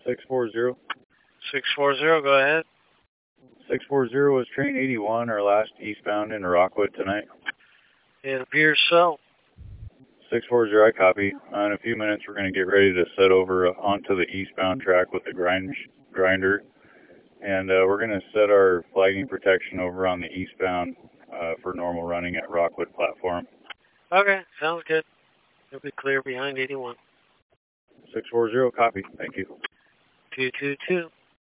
640. 640, go ahead. 640 was train 81, our last eastbound into Rockwood tonight. It appears so. 640, I copy. In a few minutes, we're going to get ready to set over onto the eastbound track with the grinder. And we're going to set our flagging protection over on the eastbound for normal running at Rockwood platform. Okay, sounds good. You'll be clear behind 81. 640, copy. Thank you. 222.